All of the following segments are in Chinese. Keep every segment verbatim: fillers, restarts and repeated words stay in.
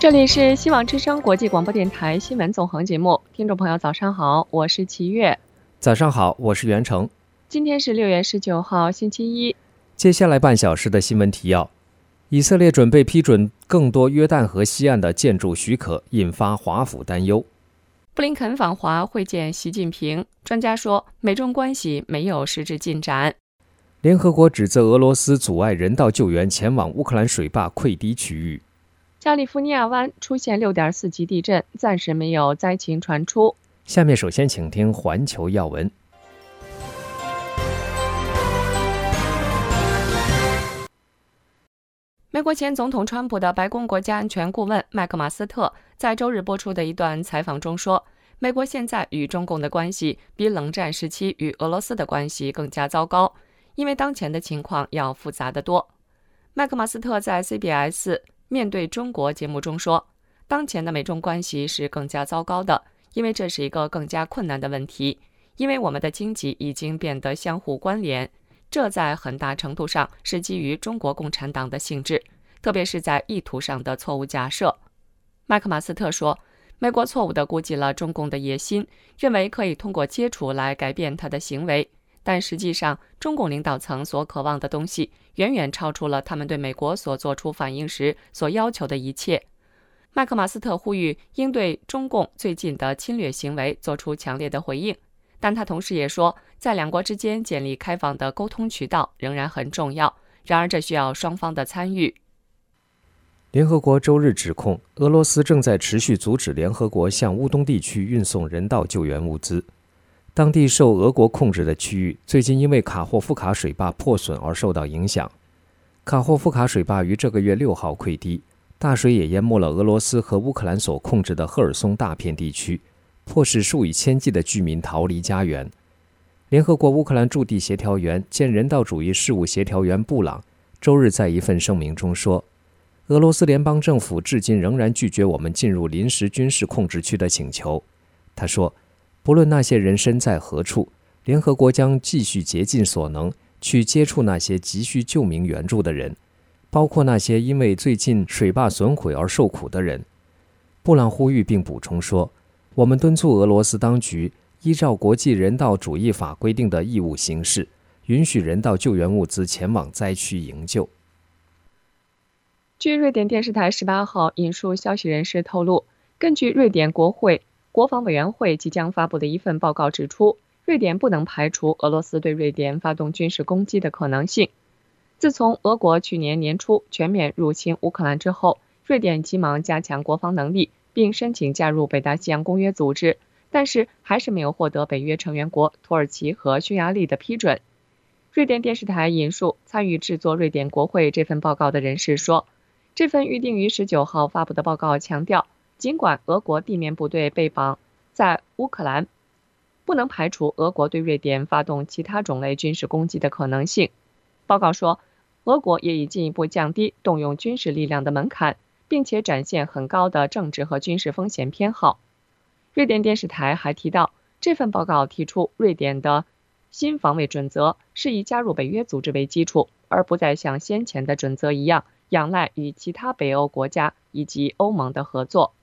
这里是希望之声国际广播电台新闻纵横节目，听众朋友早上好，我是齐月。 早上好，我是袁成。 今天是六月十九号星期一。 接下来半小时的新闻提要：以色列准备批准更多约旦河西岸的建筑许可，引发华府担忧。 布林肯访华会见习近平，专家说美中关系没有实质进展。 联合国指责俄罗斯阻碍人道救援前往乌克兰水坝溃堤区域。 加利福尼亚湾出现 六点四 级地震，暂时没有灾情传出。 下面首先请听环球要闻。 美国前总统川普的白宫国家安全顾问麦克马斯特在周日播出的一段采访中说，美国现在与中共的关系比冷战时期与俄罗斯的关系更加糟糕，因为当前的情况要复杂得多。麦克马斯特在 C B S 面对中国节目中说，当前的美中关系是更加糟糕的，因为这是一个更加困难的问题，因为我们的经济已经变得相互关联，这在很大程度上是基于中国共产党的性质，特别是在意图上的错误假设。麦克马斯特说，美国错误地估计了中共的野心，认为可以通过接触来改变他的行为，但实际上中共领导层所渴望的东西远远超出了他们对美国所做出反应时所要求的一切。麦克马斯特呼吁应对中共最近的侵略行为做出强烈的回应，但他同时也说，在两国之间建立开放的沟通渠道仍然很重要，然而这需要双方的参与。 联合国周日指控俄罗斯正在持续阻止联合国向乌东地区运送人道救援物资。当地受俄国控制的区域最近因为卡霍夫卡水坝破损而受到影响。卡霍夫卡水坝于这个月六号溃堤，大水也淹没了俄罗斯和乌克兰所控制的赫尔松大片地区，迫使数以千计的居民逃离家园。联合国乌克兰驻地协调员兼人道主义事务协调员布朗周日在一份声明中说，俄罗斯联邦政府至今仍然拒绝我们进入临时军事控制区的请求。他说，不论那些人身在何处，联合国将继续竭尽所能去接触那些急需救命援助的人，包括那些因为最近水坝损毁而受苦的人。布朗呼吁并补充说，我们敦促俄罗斯当局依照国际人道主义法规定的义务行事，允许人道救援物资前往灾区营救。 据瑞典电视台十八号引述消息人士透露，根据瑞典国会国防委员会即将发布的一份报告指出，瑞典不能排除俄罗斯对瑞典发动军事攻击的可能性。自从俄国去年年初全面入侵乌克兰之后，瑞典急忙加强国防能力，并申请加入北大西洋公约组织，但是还是没有获得北约成员国土耳其和匈牙利的批准。瑞典电视台引述参与制作瑞典国会这份报告的人士说，这份预定于十九号发布的报告强调，尽管俄国地面部队被绑在乌克兰，不能排除俄国对瑞典发动其他种类军事攻击的可能性。报告说，俄国也已进一步降低动用军事力量的门槛，并且展现很高的政治和军事风险偏好。瑞典电视台还提到，这份报告提出瑞典的新防卫准则是以加入北约组织为基础，而不再像先前的准则一样仰赖与其他北欧国家以及欧盟的合作。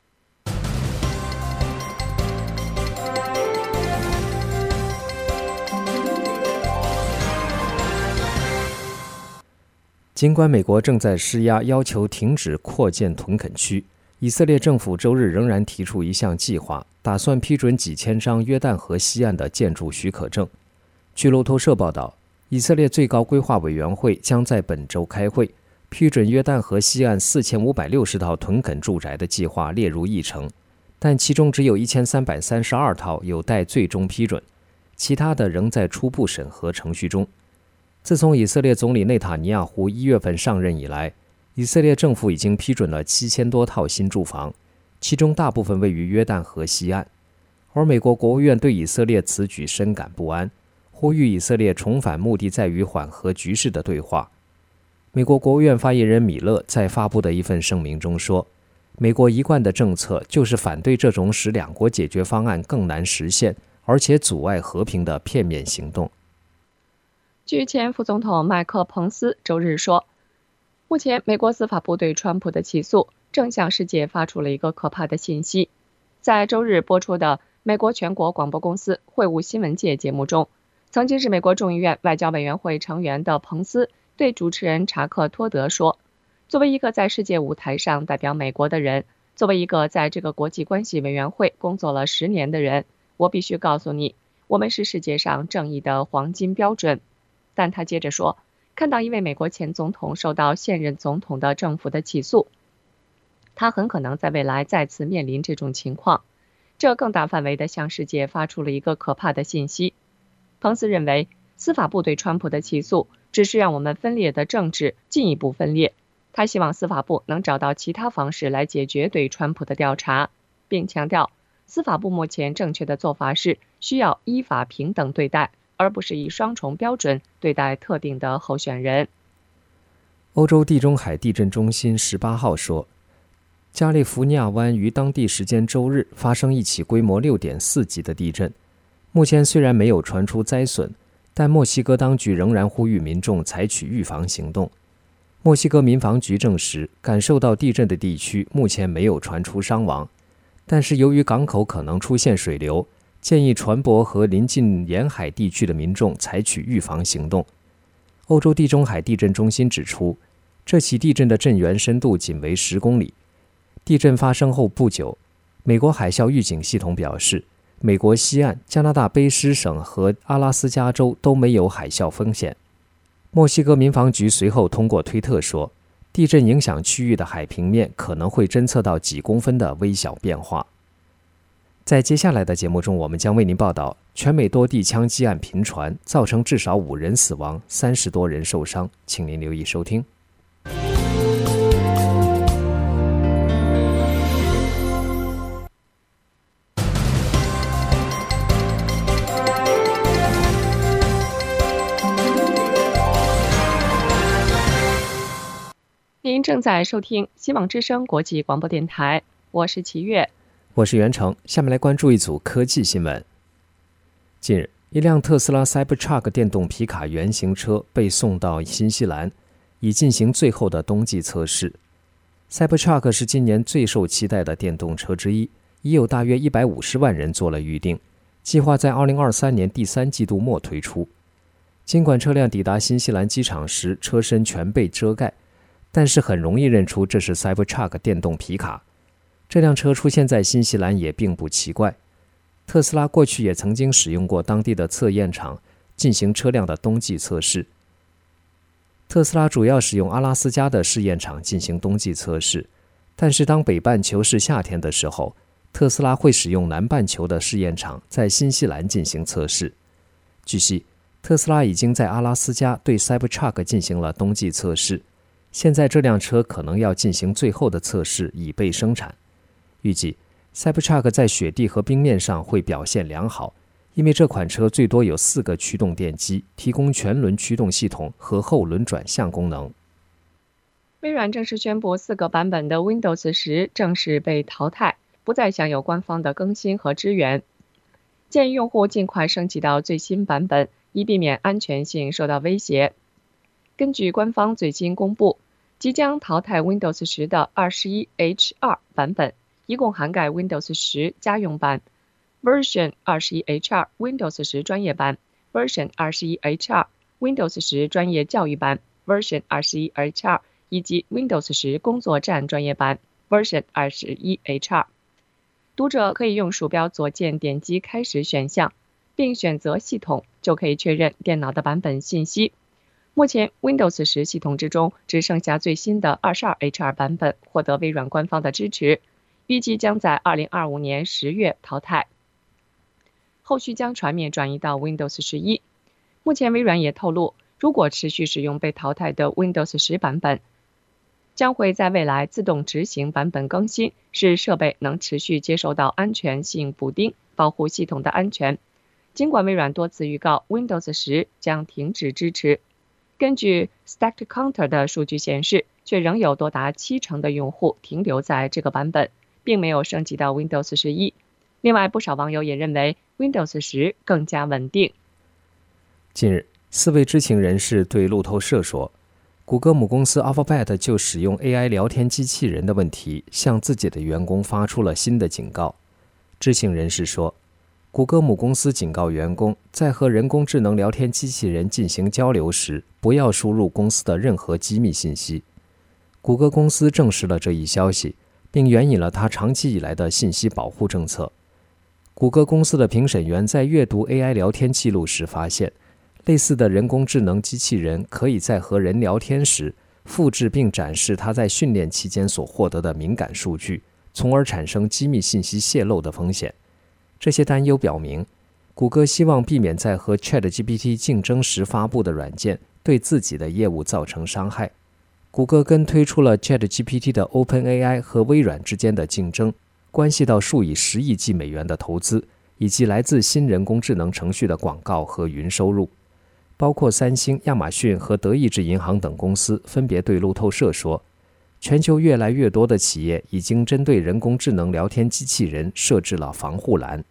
尽管美国正在施压要求停止扩建屯垦区，以色列政府周日仍然提出一项计划，打算批准几千张约旦河西岸的建筑许可证。据路透社报道，以色列最高规划委员会将在本周开会，批准约旦河西岸四千五百六十套屯垦住宅的计划列入议程，但其中只有一千三百三十二套有待最终批准，其他的仍在初步审核程序中。自从以色列总理内塔尼亚胡一月份上任以来，以色列政府已经批准了七千多套新住房，其中大部分位于约旦河西岸。而美国国务院对以色列此举深感不安，呼吁以色列重返目的在于缓和局势的对话。美国国务院发言人米勒在发布的一份声明中说，美国一贯的政策就是反对这种使两国解决方案更难实现，而且阻碍和平的片面行动。 据前副总统麦克彭斯周日说，目前美国司法部对川普的起诉正向世界发出了一个可怕的信息。在周日播出的美国全国广播公司会晤新闻界节目中，曾经是美国众议院外交委员会成员的彭斯对主持人查克·托德说，作为一个在世界舞台上代表美国的人，作为一个在这个国际关系委员会工作了十年的人，我必须告诉你，我们是世界上正义的黄金标准。但他接着说，看到一位美国前总统受到现任总统的政府的起诉，他很可能在未来再次面临这种情况。这更大范围地向世界发出了一个可怕的信息。彭斯认为，司法部对川普的起诉只是让我们分裂的政治进一步分裂。他希望司法部能找到其他方式来解决对川普的调查，并强调，司法部目前正确的做法是需要依法平等对待，而不是以双重标准对待特定的候选人。 欧洲地中海地震中心十八号说，加利福尼亚湾于当地时间周日发生一起规模 六点四 级的地震。目前虽然没有传出灾损，但墨西哥当局仍然呼吁民众采取预防行动。墨西哥民防局证实，感受到地震的地区目前没有传出伤亡，但是由于港口可能出现水流，建议船舶和临近沿海地区的民众采取预防行动。欧洲地中海地震中心指出，这起地震的震源深度仅为十公里。地震发生后不久，美国海啸预警系统表示，美国西岸、加拿大卑诗省和阿拉斯加州都没有海啸风险。墨西哥民防局随后通过推特说，地震影响区域的海平面可能会侦测到几公分的微小变化。在接下来的节目中，我们将为您报道全美多地枪击案频传，造成至少五人死亡，三十多人受伤，请您留意收听。 您正在收听希望之声国际广播电台，我是齐月， 我是袁成。下面来关注一组科技新闻。近日，一辆特斯拉 Cybertruck 电动皮卡原型车被送到新西兰，以进行最后的冬季测试。Cybertruck 是今年最受期待的电动车之一，已有大约一百五十万人做了预定，计划在二零二三年第三季度末推出。尽管车辆抵达新西兰机场时车身全被遮盖，但是很容易认出这是 Cybertruck 电动皮卡。这辆车出现在新西兰也并不奇怪，特斯拉过去也曾经使用过当地的测验场进行车辆的冬季测试。特斯拉主要使用阿拉斯加的试验场进行冬季测试，但是当北半球是夏天的时候，特斯拉会使用南半球的试验场在新西兰进行测试。据悉，特斯拉已经在阿拉斯加对 Cybertruck 进行了冬季测试，现在这辆车可能要进行最后的测试以备生产。预计 Cybertruck 在雪地和冰面上会表现良好，因为这款车最多有四个驱动电机，提供全轮驱动系统和后轮转向功能。 微软正式宣布，四个版本的 Windows 十正式被淘汰，不再享有官方的更新和支援，建议用户尽快升级到最新版本，以避免安全性受到威胁。根据官方最新公布，即将淘汰 Windows 十的 二十一 H 二 版本，一共涵盖 Windows 十家用版、Version 二十一 H 二 Windows 十专业版、Version 二十一 H 二 Windows 十专业教育版、Version 二十一 H 二 以及 Windows 十工作站专业版 Version 二十一 H 二。读者可以用鼠标左键点击开始选项，并选择系统，就可以确认电脑的版本信息。目前 Windows 十系统之中只剩下最新的 二十二 H 二 版本获得微软官方的支持，预计将在二零二五年十月淘汰，后续将全面转移到 Windows 十一。目前微软也透露，如果持续使用被淘汰的 Windows 十版本，将会在未来自动执行版本更新，使设备能持续接受到安全性补丁，保护系统的安全。尽管微软多次预告 Windows 十将停止支持，根据 StatCounter 的数据显示，却仍有多达七成的用户停留在这个版本，并没有升级到 Windows 十一。另外，不少网友也认为 Windows 十更加稳定。 近日，四位知情人士对路透社说， 谷歌母公司 Alphabet 就使用 A I 聊天机器人的问题，向自己的员工发出了新的警告。知情人士说，谷歌母公司警告员工，在和人工智能聊天机器人进行交流时，不要输入公司的任何机密信息。谷歌公司证实了这一消息，并援引了它长期以来的信息保护政策。谷歌公司的评审员在阅读 A I 聊天记录时发现，类似的人工智能机器人可以在和人聊天时复制并展示它在训练期间所获得的敏感数据，从而产生机密信息泄露的风险。这些担忧表明，谷歌希望避免在和 ChatGPT 竞争时发布的软件对自己的业务造成伤害。谷歌跟推出了 ChatGPT 的 OpenAI 和微软之间的竞争，关系到数以十亿计美元的投资，以及来自新人工智能程序的广告和云收入。包括三星、亚马逊和德意志银行等公司分别对路透社说，全球越来越多的企业已经针对人工智能聊天机器人设置了防护栏。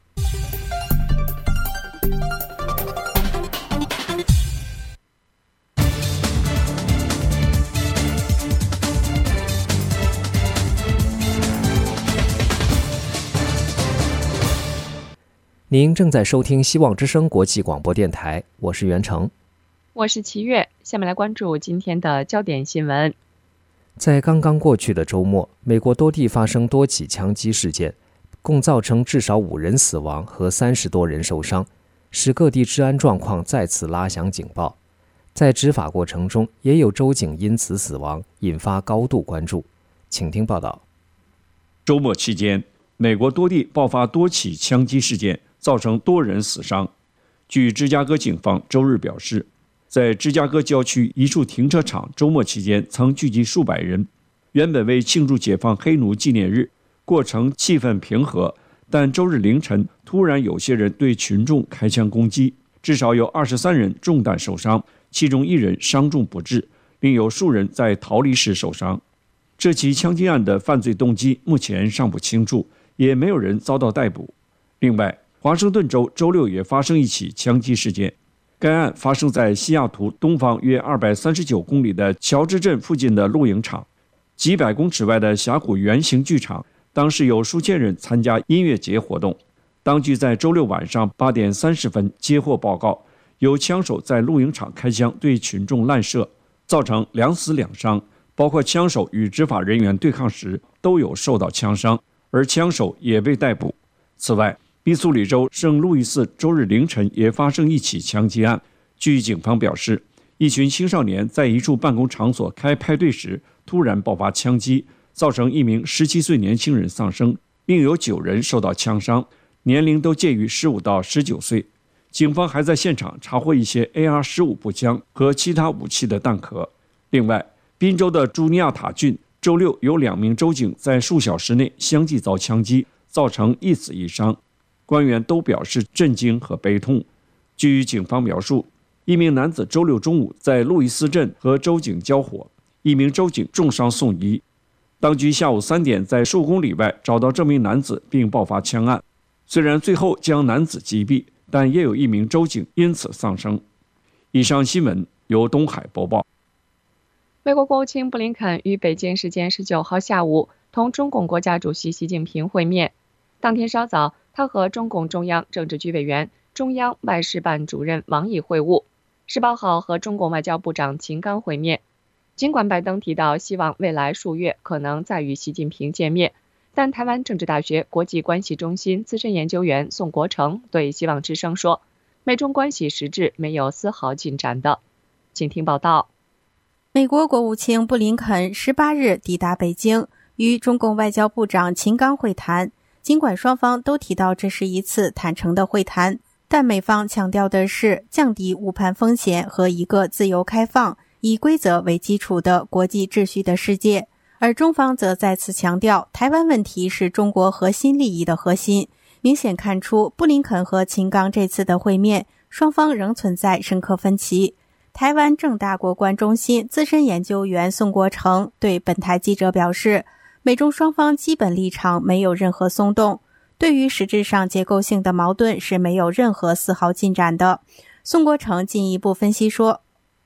您正在收听希望之声国际广播电台，我是袁成， 我是齐月。下面来关注今天的焦点新闻。 在刚刚过去的周末，美国多地发生多起枪击事件，共造成至少五人死亡和三十多人受伤，使各地治安状况再次拉响警报。在执法过程中，也有州警因此死亡，引发高度关注。请听报道。 周末期间，美国多地爆发多起枪击事件，造成多人死伤。据芝加哥警方周日表示，在芝加哥郊区一处停车场周末期间曾聚集数百人，原本为庆祝解放黑奴纪念日，过程气氛平和，但周日凌晨突然有些人对群众开枪攻击，至少有二十三人中弹受伤，其中一人伤重不治，另有数人在逃离时受伤。这起枪击案的犯罪动机目前尚不清楚，也没有人遭到逮捕。另外，华盛顿州周六也发生一起枪击事件，该案发生在西雅图东方约二百三十九公里的乔治镇附近的露营场。几百公尺外的峡谷圆形剧场，当时有数千人参加音乐节活动。当局在周六晚上八点三十分接获报告，有枪手在露营场开枪对群众滥射，造成两死两伤，包括枪手与执法人员对抗时都有受到枪伤，而枪手也被逮捕。此外，密苏里州圣路易斯周日凌晨也发生一起枪击案。据警方表示，一群青少年在一处办公场所开派对时突然爆发枪击，造成一名十七岁年轻人丧生，另有九人受到枪伤，年龄都介于十五到十九岁。警方还在现场查获一些 A R 十五 步枪和其他武器的弹壳。另外，宾州的朱尼亚塔郡周六有两名州警在数小时内相继遭枪击，造成一死一伤。官员都表示震惊和悲痛。据警方描述，一名男子周六中午在路易斯镇和州警交火，一名州警重伤送医。当局下午三点在数公里外找到这名男子并爆发枪案，虽然最后将男子击毙，但也有一名州警因此丧生。以上新闻由东海播报。 美国国务卿布林肯于北京时间十九号下午同中共国家主席习近平会面。当天稍早，他和中共中央政治局委员、中央外事办主任王毅会晤。十八号和中共外交部长秦刚会面。尽管拜登提到希望未来数月可能再与习近平见面，但台湾政治大学国际关系中心资深研究员宋国成对希望之声说，美中关系实质没有丝毫进展的。请听报道。 美国国务卿布林肯十八日抵达北京，与中共外交部长秦刚会谈。尽管双方都提到这是一次坦诚的会谈，但美方强调的是降低误判风险和一个自由开放、以规则为基础的国际秩序的世界，而中方则再次强调台湾问题是中国核心利益的核心。明显看出，布林肯和秦刚这次的会面，双方仍存在深刻分歧。台湾正大国关中心资深研究员宋国成对本台记者表示，美中双方基本立场没有任何松动，对于实质上结构性的矛盾是没有任何丝毫进展的。宋国成进一步分析说，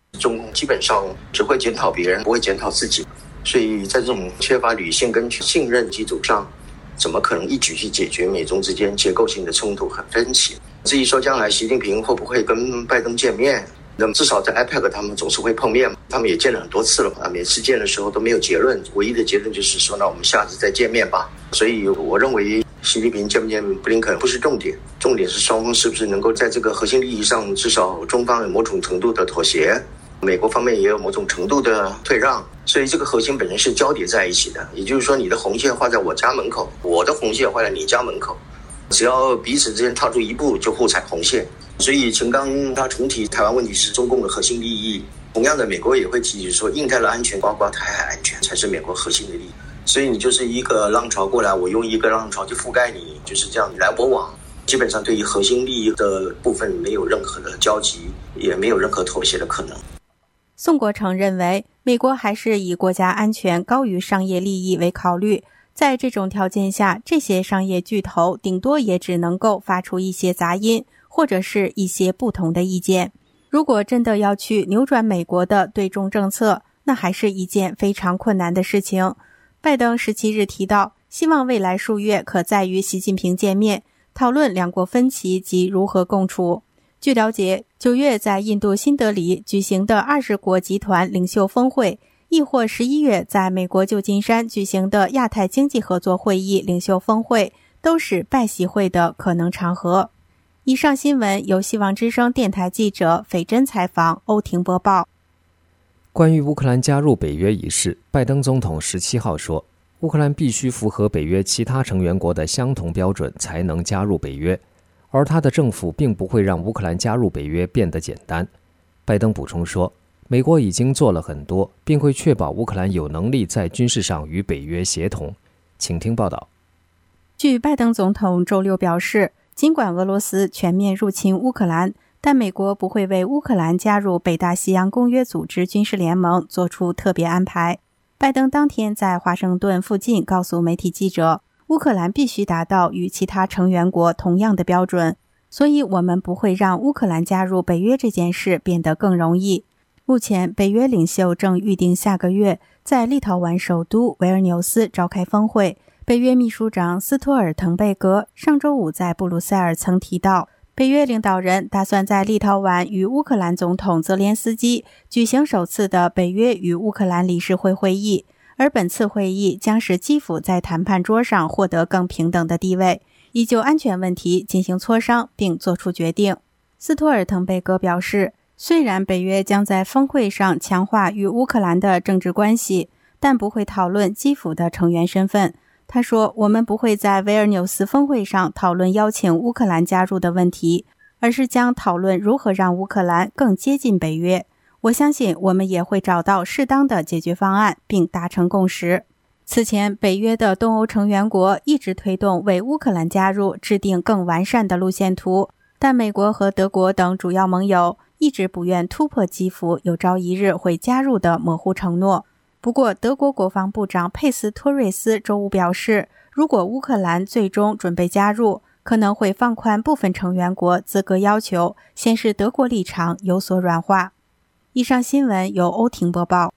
中共基本上只会检讨别人，不会检讨自己，所以在这种缺乏理性跟信任基础上，怎么可能一举去解决美中之间结构性的冲突和分歧？至于说将来习近平会不会跟拜登见面，那么至少在 I P E C 他们总是会碰面，他们也见了很多次了啊，每次见的时候都没有结论，唯一的结论就是说，那我们下次再见面吧。所以我认为习近平见不见布林肯不是重点，重点是双方是不是能够在这个核心利益上，至少中方有某种程度的妥协，美国方面也有某种程度的退让，所以这个核心本身是交叠在一起的。也就是说，你的红线画在我家门口，我的红线画在你家门口，只要彼此之间踏出一步，就互踩红线。所以秦刚他重提台湾问题是中共的核心利益，同样的，美国也会提起说，印太的安全包括台海安全才是美国核心的利益。所以你就是一个浪潮过来，我用一个浪潮去覆盖你，就是这样你来我往，基本上对于核心利益的部分没有任何的交集，也没有任何妥协的可能。 宋国成认为，美国还是以国家安全高于商业利益为考虑，在这种条件下，这些商业巨头顶多也只能够发出一些杂音，或者是一些不同的意见。如果真的要去扭转美国的对中政策，那还是一件非常困难的事情。拜登十七日提到，希望未来数月可再与习近平见面，讨论两国分歧及如何共处。据了解，九月在印度新德里举行的二十国集团领袖峰会，亦或十一月在美国旧金山举行的亚太经济合作会议领袖峰会，都是拜习会的可能场合。以上新闻由希望之声电台记者斐珍采访，欧婷播报。 关于乌克兰加入北约一事，拜登总统十七号说，乌克兰必须符合北约其他成员国的相同标准才能加入北约，而他的政府并不会让乌克兰加入北约变得简单。拜登补充说，美国已经做了很多，并会确保乌克兰有能力在军事上与北约协同。请听报道。 据拜登总统周六表示，尽管俄罗斯全面入侵乌克兰，但美国不会为乌克兰加入北大西洋公约组织军事联盟做出特别安排。拜登当天在华盛顿附近告诉媒体记者，乌克兰必须达到与其他成员国同样的标准，所以我们不会让乌克兰加入北约这件事变得更容易。目前，北约领袖正预定下个月在立陶宛首都维尔纽斯召开峰会。北约秘书长斯托尔滕贝格上周五在布鲁塞尔曾提到，北约领导人打算在立陶宛与乌克兰总统泽连斯基举行首次的北约与乌克兰理事会会议，而本次会议将使基辅在谈判桌上获得更平等的地位，以就安全问题进行磋商并作出决定。斯托尔滕贝格表示，虽然北约将在峰会上强化与乌克兰的政治关系，但不会讨论基辅的成员身份。他说，我们不会在维尔纽斯峰会上讨论邀请乌克兰加入的问题，而是将讨论如何让乌克兰更接近北约。我相信我们也会找到适当的解决方案，并达成共识。此前，北约的东欧成员国一直推动为乌克兰加入制定更完善的路线图，但美国和德国等主要盟友一直不愿突破基辅有朝一日会加入的模糊承诺。不过，德国国防部长佩斯托瑞斯周五表示，如果乌克兰最终准备加入，可能会放宽部分成员国资格要求，显示德国立场有所软化。以上新闻由欧婷播报。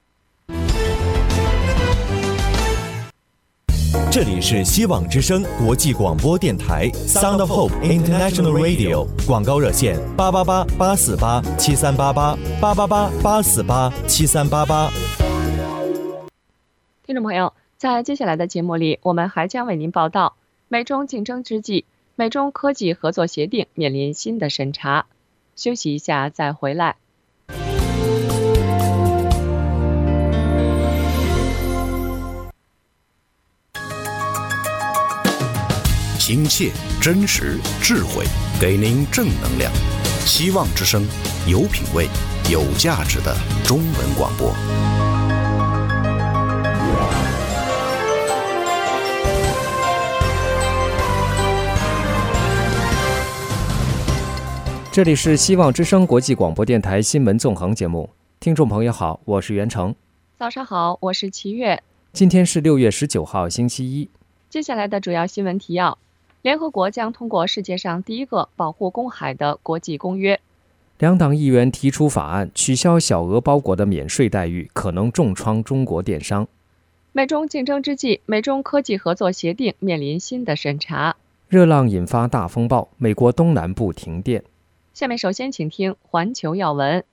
这里是希望之声国际广播电台 Sound of Hope International Radio， 广告热线八八八八四八七三八八八八八八四八七三八八。 听众朋友，在接下来的节目里，我们还将为您报道，美中竞争之际，美中科技合作协定面临新的审查。休息一下再回来。 亲切、真实、智慧，给您正能量。希望之声，有品位、有价值的中文广播。 这里是希望之声国际广播电台新闻纵横节目，听众朋友好，我是袁成。 早上好，我是齐月。 今天是六月十九号，星期一。 接下来的主要新闻提要：联合国将通过世界上第一个保护公海的国际公约。 两党议员提出法案，取消小额包裹的免税待遇，可能重创中国电商。 美中竞争之际，美中科技合作协定面临新的审查。 热浪引发大风暴，美国东南部停电。 下面首先请听环球要闻。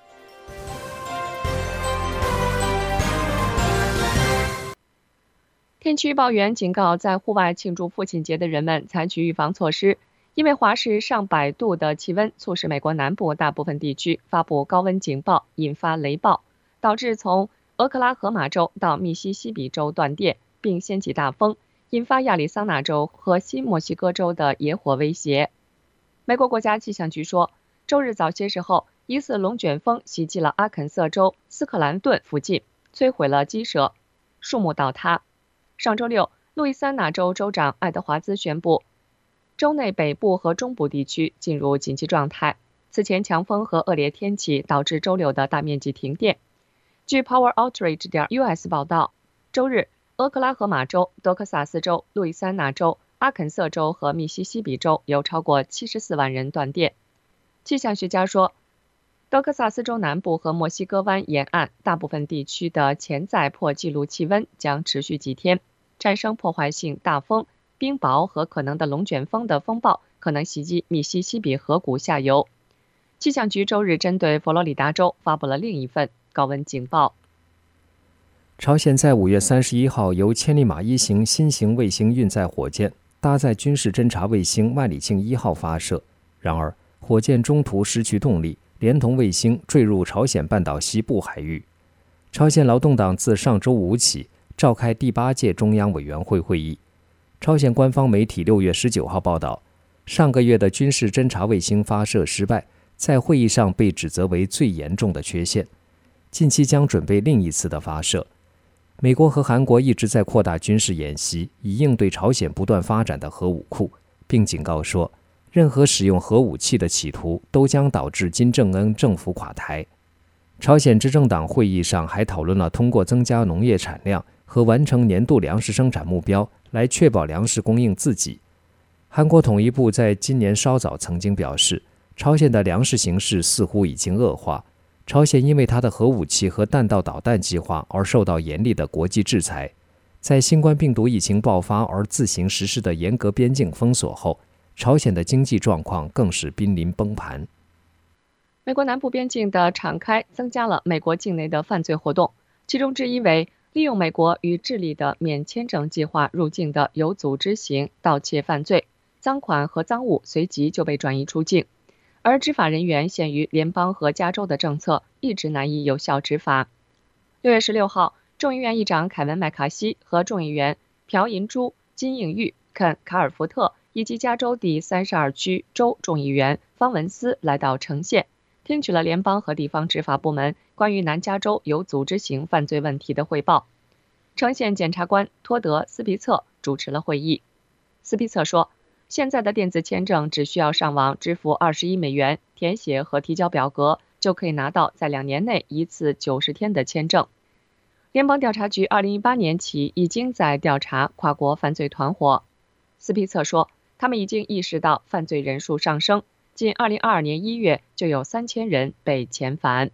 天气预报员警告，在户外庆祝父亲节的人们采取预防措施，因为华氏上百度的气温促使美国南部大部分地区发布高温警报，引发雷暴，导致从俄克拉荷马州到密西西比州断电，并掀起大风，引发亚利桑那州和新墨西哥州的野火威胁。美国国家气象局说，周日早些时候，疑似龙卷风袭击了阿肯色州斯克兰顿附近，摧毁了鸡舍，树木倒塌。上周六，路易斯安那州州长爱德华兹宣布，州内北部和中部地区进入紧急状态。此前，强风和恶劣天气导致周六的大面积停电。据 Power Outrage 点 U S 报道，周日，俄克拉荷马州、德克萨斯州、路易斯安那州、阿肯色州和密西西比州有超过七十四万人断电。气象学家说，德克萨斯州南部和墨西哥湾沿岸大部分地区的潜在破纪录气温将持续几天，产生破坏性大风、冰雹和可能的龙卷风的风暴可能袭击密西西比河谷下游。气象局周日针对佛罗里达州发布了另一份高温警报。 朝鲜在五月三十一号由千里马一型新型卫星运载火箭搭载军事侦察卫星万里镜一号发射，然而火箭中途失去动力，连同卫星坠入朝鲜半岛西部海域。朝鲜劳动党自上周五起召开第八届中央委员会会议。朝鲜官方媒体六月十九号报道，上个月的军事侦察卫星发射失败，在会议上被指责为最严重的缺陷。近期将准备另一次的发射。美国和韩国一直在扩大军事演习，以应对朝鲜不断发展的核武库，并警告说，任何使用核武器的企图都将导致金正恩政府垮台。朝鲜执政党会议上还讨论了通过增加农业产量和完成年度粮食生产目标来确保粮食供应自给。韩国统一部在今年稍早曾经表示，朝鲜的粮食形势似乎已经恶化，朝鲜因为它的核武器和弹道导弹计划而受到严厉的国际制裁。在新冠病毒疫情爆发而自行实施的严格边境封锁后，朝鲜的经济状况更是濒临崩盘。 美国南部边境的敞开增加了美国境内的犯罪活动，其中之一为利用美国与智利的免签证计划入境的有组织型盗窃犯罪，赃款和赃物随即就被转移出境，而执法人员限于联邦和加州的政策一直难以有效执法。六月十六号，众议院议长凯文·麦卡锡和众议员朴银珠、金应玉、肯·卡尔福特以及加州第三十二区州众议员方文斯来到城县，听取了联邦和地方执法部门关于南加州有组织型犯罪问题的汇报。城县检察官托德·斯皮策主持了会议。斯皮策说，现在的电子签证只需要上网支付二十一美元，填写和提交表格，就可以拿到在两年内一次九十天的签证。联邦调查局二零一八年起已经在调查跨国犯罪团伙。斯皮策说，他们已经意识到犯罪人数上升，仅二零二二年一月就有三千人被遣返。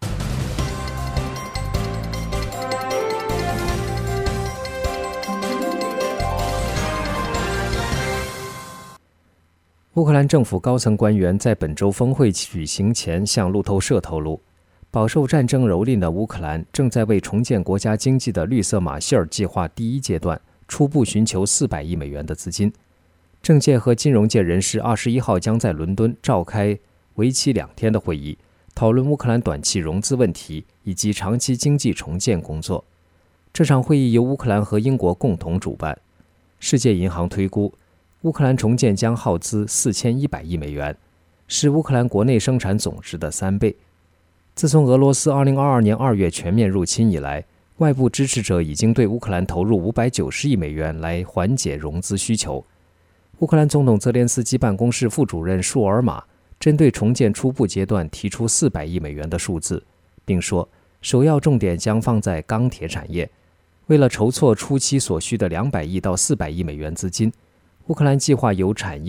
乌克兰政府高层官员在本周峰会举行前向路透社透露，饱受战争蹂躏的乌克兰正在为重建国家经济的绿色马歇尔计划第一阶段初步寻求四百亿美元的资金。政界和金融界人士二十一号将在伦敦召开为期两天的会议，讨论乌克兰短期融资问题以及长期经济重建工作。这场会议由乌克兰和英国共同主办。世界银行推估，乌克兰重建将耗资四千一百亿美元，是乌克兰国内生产总值的三倍。自从俄罗斯二零二二年二月全面入侵以来，外部支持者已经对乌克兰投入五百九十亿美元来缓解融资需求。乌克兰总统泽连斯基办公室副主任舒尔马针对重建初步阶段提出四百亿美元的数字，并说首要重点将放在钢铁产业。为了筹措初期所需的两百亿到四百亿美元资金，乌克兰计划由产业、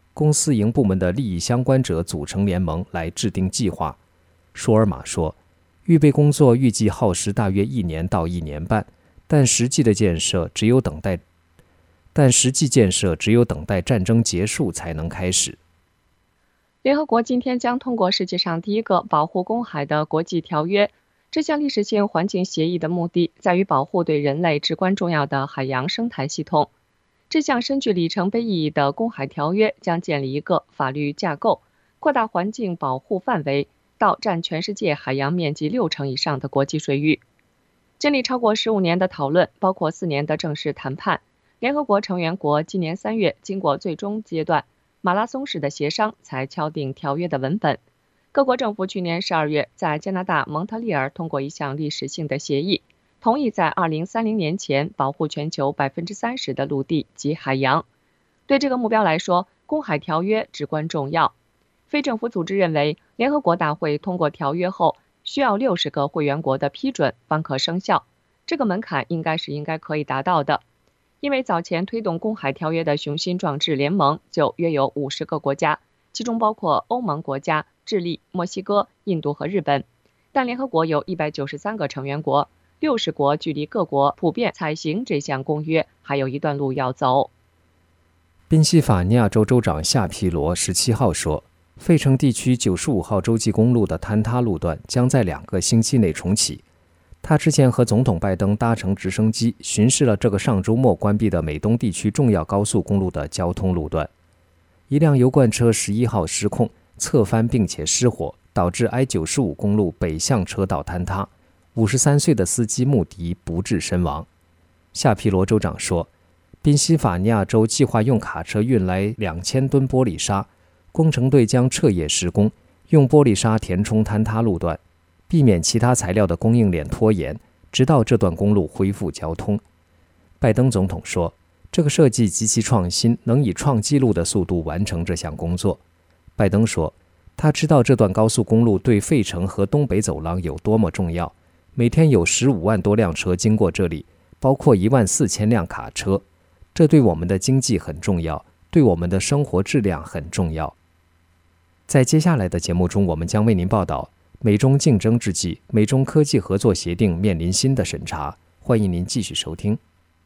公私营部门的利益相关者组成联盟来制定计划。舒尔玛说，预备工作预计耗时大约一年到一年半，但实际的建设只有等待，但实际建设只有等待战争结束才能开始。 联合国今天将通过世界上第一个保护公海的国际条约。这项历史性环境协议的目的在于保护对人类至关重要的海洋生态系统。这项深具里程碑意义的公海条约将建立一个法律架构，扩大环境保护范围到占全世界海洋面积六成以上的国际水域。经历超过十五年的讨论，包括四年的正式谈判，联合国成员国今年三月经过最终阶段马拉松式的协商才敲定条约的文本。各国政府去年十二月在加拿大蒙特利尔通过一项历史性的协议，同意在二零三零年前保护全球百分之三十的陆地及海洋。对这个目标来说，公海条约至关重要。非政府组织认为，联合国大会通过条约后，需要六十个会员国的批准方可生效。这个门槛应该是应该可以达到的，因为早前推动公海条约的雄心壮志联盟就约有五十个国家，其中包括欧盟国家、智利、墨西哥、印度和日本。但联合国有一百九十三个成员国，六十国距离各国普遍采行这项公约还有一段路要走。 宾夕法尼亚州州长夏皮罗十七号说，费城地区九十五号洲际公路的坍塌路段将在两个星期内重启。他之前和总统拜登搭乘直升机巡视了这个上周末关闭的美东地区重要高速公路的交通路段。一辆油罐车十一号失控侧翻并且失火，导致 I 九十五公路北向车道坍塌，五十三岁的司机穆迪不治身亡。夏皮罗州长说，宾夕法尼亚州计划用卡车运来两千吨玻璃沙，工程队将彻夜施工，用玻璃沙填充坍塌路段，避免其他材料的供应链拖延，直到这段公路恢复交通。拜登总统说，这个设计极其创新，能以创纪录的速度完成这项工作。拜登说，他知道这段高速公路对费城和东北走廊有多么重要，每天有十五万多辆车经过这里，包括一万四千辆卡车。这对我们的经济很重要，对我们的生活质量很重要。在接下来的节目中，我们将为您报道，美中竞争之际，美中科技合作协定面临新的审查。欢迎您继续收听。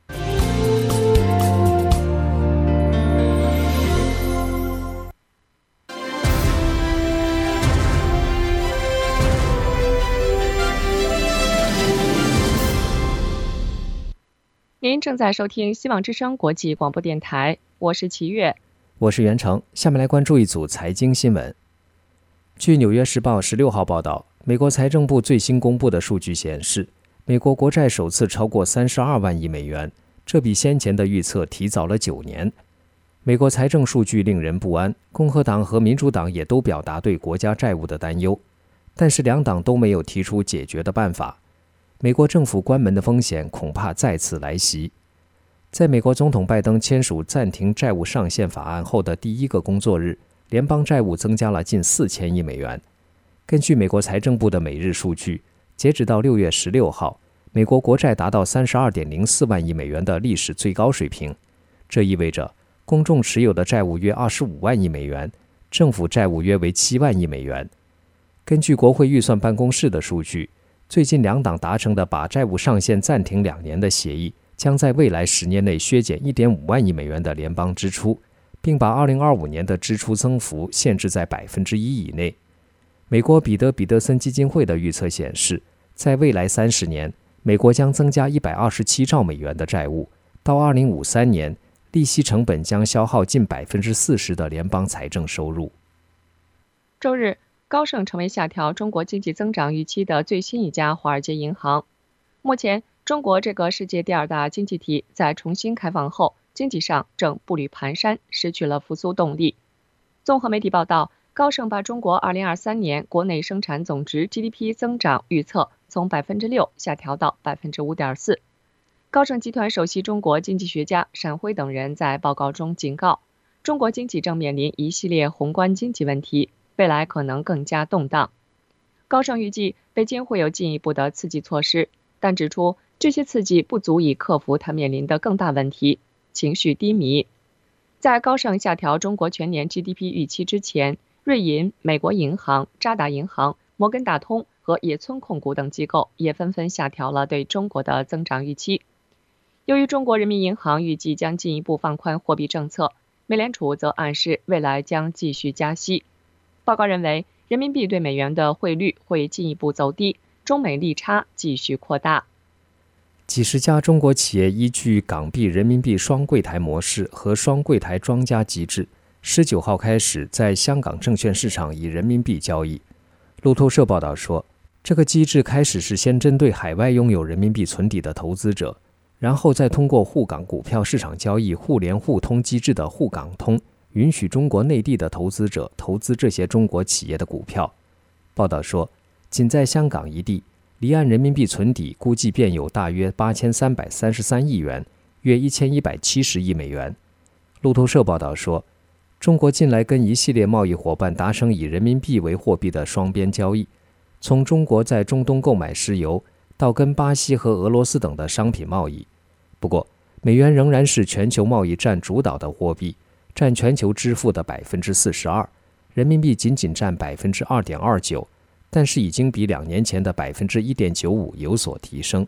您正在收听希望之声国际广播电台，我是齐月， 我是袁成。下面来关注一组财经新闻。据《纽约时报》十六号报道，美国财政部最新公布的数据显示，美国国债首次超过三十二万亿美元，这比先前的预测提早了九年。美国财政数据令人不安，共和党和民主党也都表达对国家债务的担忧，但是两党都没有提出解决的办法。美国政府关门的风险恐怕再次来袭。在美国总统拜登签署暂停债务上限法案后的第一个工作日，联邦债务增加了近四千亿美元。根据美国财政部的每日数据，截止到六月十六号，美国国债达到 三十二点零四万亿美元的历史最高水平。这意味着公众持有的债务约二十五万亿美元，政府债务约为七万亿美元。根据国会预算办公室的数据，最近两党达成的把债务上限暂停两年的协议，将在未来十年内削减 一点五万亿美元的联邦支出，并把二零二五年的支出增幅限制在百分之一以内。美国彼得彼得森基金会的预测显示，在未来三十年，美国将增加一百二十七兆美元的债务，到二零五三年，利息成本将消耗近百分之四十的联邦财政收入。 周日，高盛成为下调中国经济增长预期的最新一家华尔街银行。目前，中国这个世界第二大经济体在重新开放后，经济上正步履蹒跚，失去了复苏动力。综合媒体报道，高盛把中国二零二三年国内生产总值 G D P 增长预测从 百分之六 下调到 百分之五点四。高盛集团首席中国经济学家单辉等人在报告中警告，中国经济正面临一系列宏观经济问题，未来可能更加动荡。高盛预计北京会有进一步的刺激措施，但指出这些刺激不足以克服它面临的更大问题——情绪低迷。 在高盛下调中国全年 G D P 预期之前，瑞银、美国银行、渣打银行、摩根大通和野村控股等机构也纷纷下调了对中国的增长预期。由于中国人民银行预计将进一步放宽货币政策，美联储则暗示未来将继续加息。报告认为，人民币对美元的汇率会进一步走低，中美利差继续扩大。 几十家中国企业依据港币人民币双柜台模式和双柜台庄家机制，十九号开始在香港证券市场以人民币交易。路透社报道说，这个机制开始是先针对海外拥有人民币存底的投资者，然后再通过沪港股票市场交易互联互通机制的沪港通，允许中国内地的投资者投资这些中国企业的股票。报道说，仅在香港一地，离岸人民币存底估计便有大约八千三百三十三亿元，约一千一百七十亿美元。路透社报道说，中国近来跟一系列贸易伙伴达成以人民币为货币的双边交易，从中国在中东购买石油，到跟巴西和俄罗斯等的商品贸易。不过，美元仍然是全球贸易占主导的货币，占全球支付的 百分之四十二， 人民币仅仅占 百分之二点二九， 但是已经比两年前的 百分之一点九五 有所提升。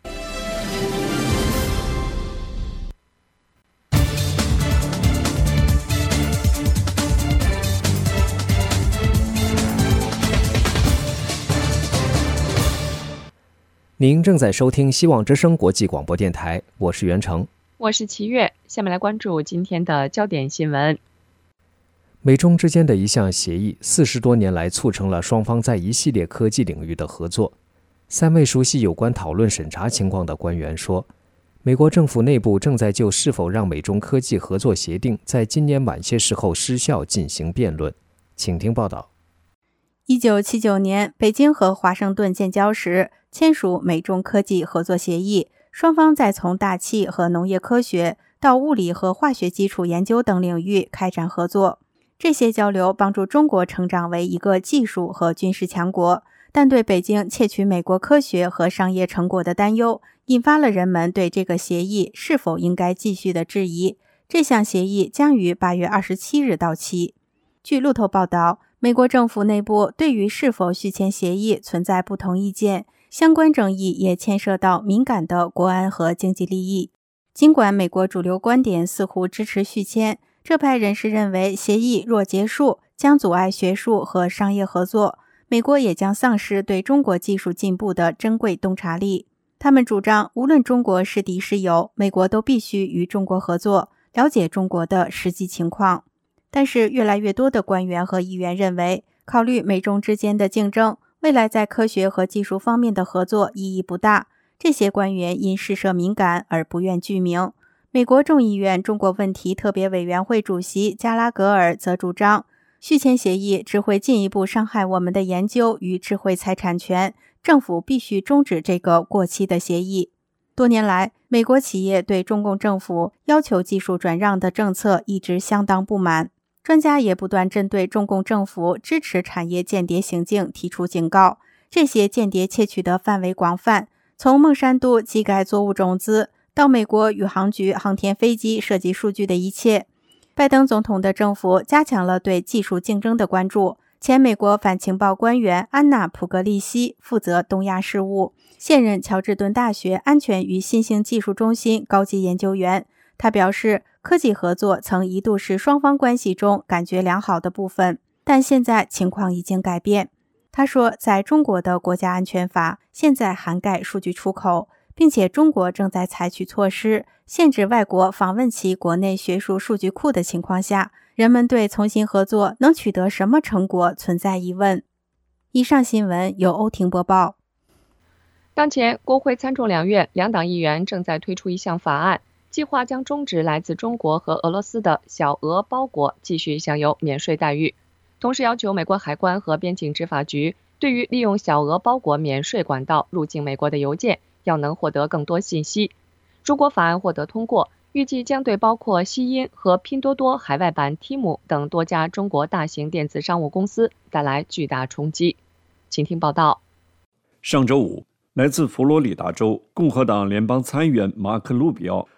您正在收听希望之声国际广播电台，我是袁成， 我是齐月。下面来关注今天的焦点新闻。 美中之间的一项协议，四十多年来促成了双方在一系列科技领域的合作。三位熟悉有关讨论审查情况的官员说，美国政府内部正在就是否让美中科技合作协定在今年晚些时候失效进行辩论。请听报道。 一九七九年，北京和华盛顿建交时签署美中科技合作协议，双方在从大气和农业科学到物理和化学基础研究等领域开展合作。这些交流帮助中国成长为一个技术和军事强国，但对北京窃取美国科学和商业成果的担忧，引发了人们对这个协议是否应该继续的质疑。这项协议将于八月二十七日到期。据路透报道，美国政府内部对于是否续签协议存在不同意见，相关争议也牵涉到敏感的国安和经济利益。尽管美国主流观点似乎支持续签，这派人士认为协议若结束，将阻碍学术和商业合作，美国也将丧失对中国技术进步的珍贵洞察力。他们主张，无论中国是敌是友，美国都必须与中国合作，了解中国的实际情况。但是越来越多的官员和议员认为，考虑美中之间的竞争，未来在科学和技术方面的合作意义不大。这些官员因事涉敏感而不愿具名。美国众议院中国问题特别委员会主席加拉格尔则主张，续签协议只会进一步伤害我们的研究与智慧财产权，政府必须终止这个过期的协议。多年来，美国企业对中共政府要求技术转让的政策一直相当不满。专家也不断针对中共政府支持产业间谍行径提出警告。这些间谍窃取的范围广泛，从孟山都机改作物种子到美国宇航局航天飞机设计数据的一切。拜登总统的政府加强了对技术竞争的关注。前美国反情报官员安娜·普格利西负责东亚事务，现任乔治敦大学安全与新兴技术中心高级研究员。他表示，科技合作曾一度是双方关系中感觉良好的部分，但现在情况已经改变。他说，在中国的国家安全法现在涵盖数据出口，并且中国正在采取措施，限制外国访问其国内学术数据库的情况下，人们对重新合作能取得什么成果存在疑问。以上新闻由欧婷播报。 当前，国会参众两院两党议员正在推出一项法案，计划将终止来自中国和俄罗斯的小额包裹继续享有免税待遇，同时要求美国海关和边境执法局对于利用小额包裹免税管道入境美国的邮件要能获得更多信息。如果法案获得通过，预计将对包括西音和拼多多海外版 Temu 等多家中国大型电子商务公司带来巨大冲击。请听报道。 上周五，来自佛罗里达州共和党联邦参议员马克·路比奥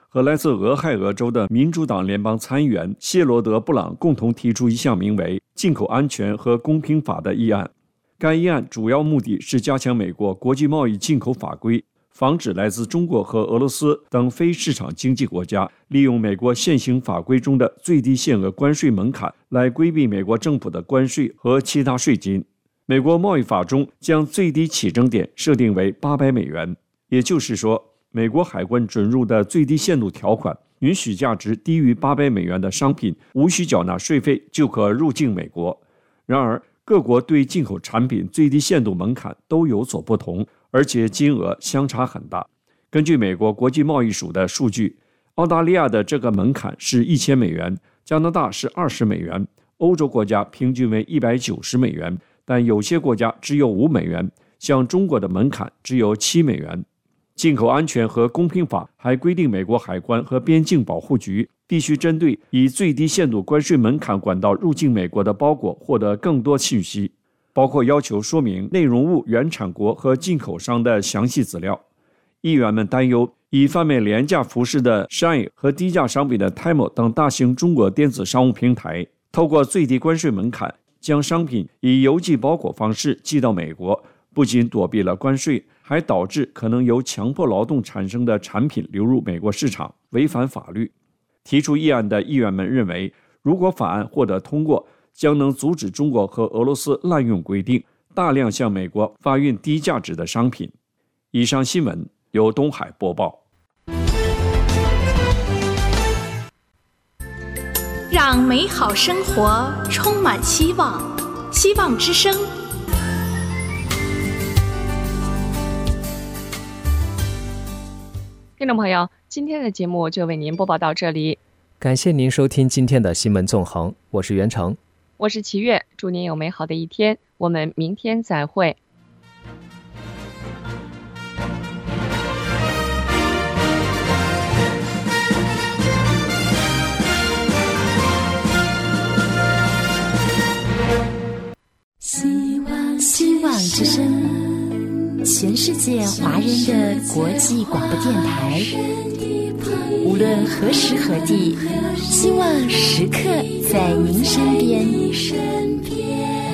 和来自俄亥俄州的民主党联邦参议员谢罗德·布朗共同提出一项名为《进口安全和公平法》的议案。该议案主要目的是加强美国国际贸易进口法规，防止来自中国和俄罗斯等非市场经济国家利用美国现行法规中的最低限额关税门槛来规避美国政府的关税和其他税金。美国贸易法中将最低起征点设定为八百美元，也就是说，美国海关准入的最低限度条款允许价值低于八百美元的商品无需缴纳税费就可入境美国。然而，各国对进口产品最低限度门槛都有所不同，而且金额相差很大。根据美国国际贸易署的数据，澳大利亚的这个门槛是一千美元，加拿大是二十美元，欧洲国家平均为一百九十美元，但有些国家只有五美元，像中国的门槛只有七美元。进口安全和公平法还规定，美国海关和边境保护局必须针对以最低限度关税门槛管道入境美国的包裹获得更多信息，包括要求说明内容物原产国和进口商的详细资料。议员们担忧，以贩卖廉价服饰的 Shine 和低价商品的 Temu 等大型中国电子商务平台，透过最低关税门槛将商品以邮寄包裹方式寄到美国，不仅躲避了关税，还导致可能由强迫劳动产生的产品流入美国市场，违反法律。提出议案的议员们认为，如果法案获得通过，将能阻止中国和俄罗斯滥用规定，大量向美国发运低价值的商品。以上新闻由东海播报。 让美好生活充满希望，希望之声。 听众朋友，今天的节目就为您播报到这里， 感谢您收听今天的新闻纵横，我是袁成， 我是齐月，祝您有美好的一天，我们明天再会。 希望希望之声，全世界华人的国际广播电台，无论何时何地，希望时刻在您身边。